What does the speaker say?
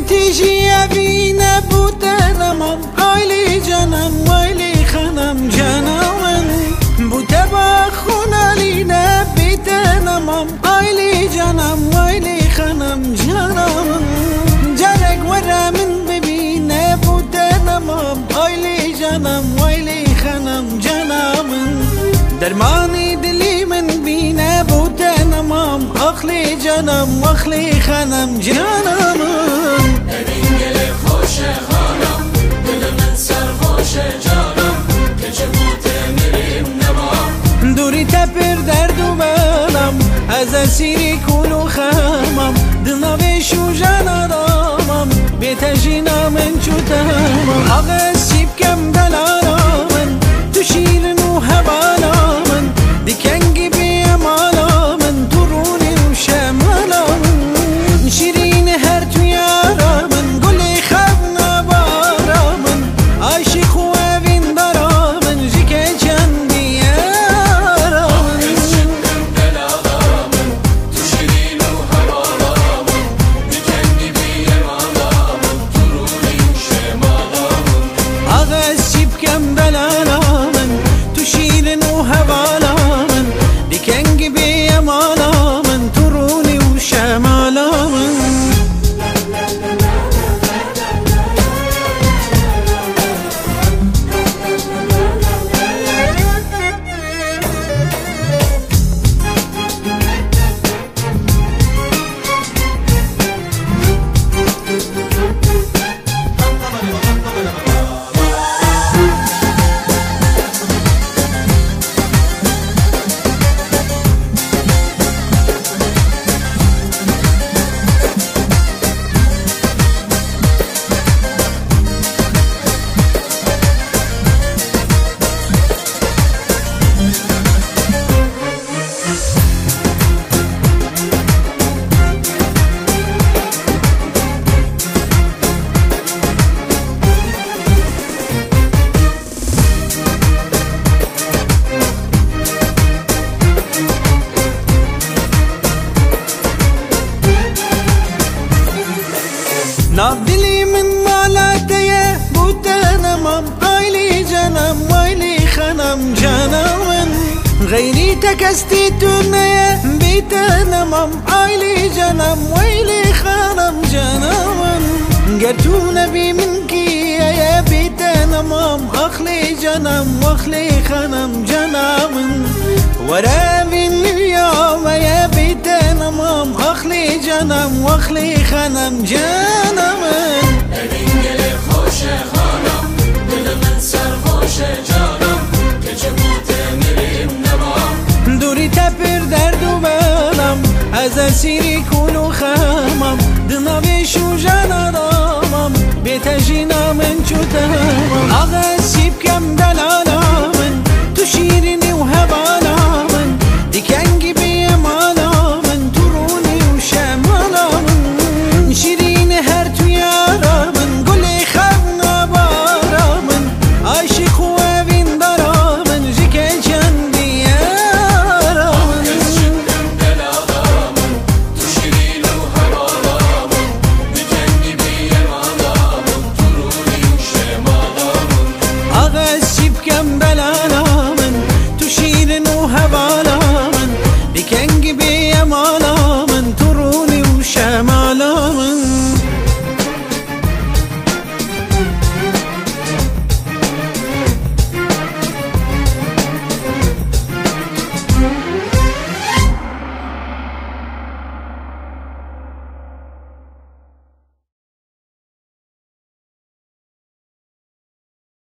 تيجي أبينا بوتنمم عيلي جنم ويلي خنم جنم بوتبخونا لينا بيتنمم عيلي جنم ويلي خنم جنم جرق ورا من ببينا بوتنمم عيلي جنم ويلي خنم جنم درماني دلي من بينا بوتنمم أخلي جنم واخلي خنم جنم evin gele hoşe hanım dilimin serhoşe canım keçi bu temirim nemam دوری تپر درد و بلم از اسیری کول و خمم دنوشو جان آرامم بیتجینا من چوتمم آغا سیب کم دلارامن تو شیرن و هبالامن دیکنگی بیم آلامن تو رونی و شمالامن شیرین هر تو یارامن گلی خب نبارامن عاشق و اوین دارامن جیکه چندی çıktım belalamın tu şirin u havalamın diken gibi yemalamın turunin şemalamın آغاز چیب کم دلالامن تو شیرن و هوالامن دیکنگی بیم آلامن تو رونی و شمالامن ناب دلی من مالاتیه بوتنمم عیلی جنم ویلی خنم جنم غیری تکستی تونه بیتنمم عیلی جنم ویلی خنم جنم گر تو نبی من کیه بیتنمم اخلی جنم واخلی خنم جنم ورا من اليوم يا بيتنمم اخلي جنم واخلي خنم جنم evin gele hoşe hanım dilimin serhoşe canım keçi bu temirim nemam دوری تپر درد و بلم از اسیری کول و خمم دنوشو جان آرامم بیتجینا من چوتمم آغا سیب کم دلالم